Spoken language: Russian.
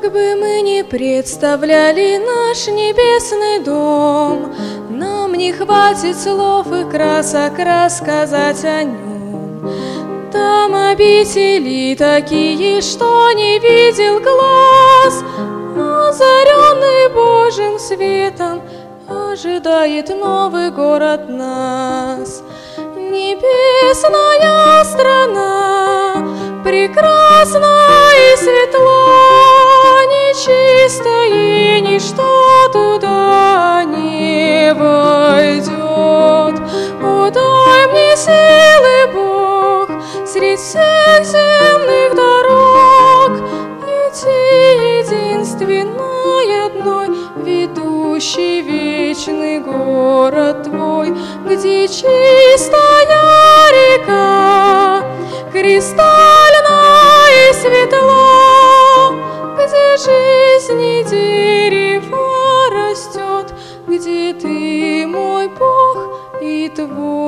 Как бы мы ни представляли наш небесный дом, нам не хватит слов и красок рассказать о нем. Там обители такие, что не видел глаз, озаренный Божьим светом ожидает новый город нас. Небесная страна, прекрасна и светла, нечисто и ничто туда не войдет. О, дай мне силы, Бог, средь всех земных дорог идти единственной одной, ведущий вечный город Твой, где чистая река, кристально и светло, где жизни дерево растет, где Ты, мой Бог, и Твой